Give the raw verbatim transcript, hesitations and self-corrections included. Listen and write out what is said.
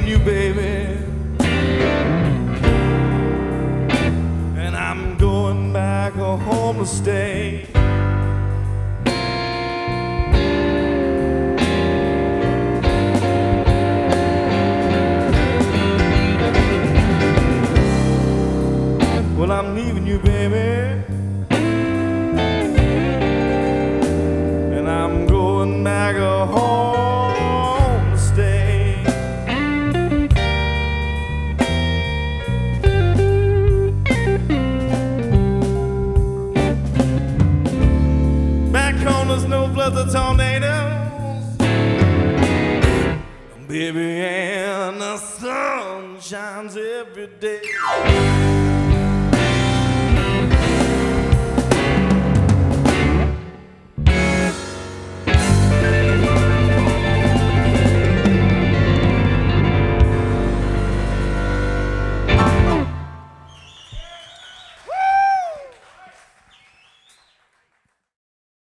you, baby. And I'm going back home to stay. Well, I'm leaving you, baby, and I'm going back home to stay. Back home there's no floods or tornadoes, baby, and the sun shines every day.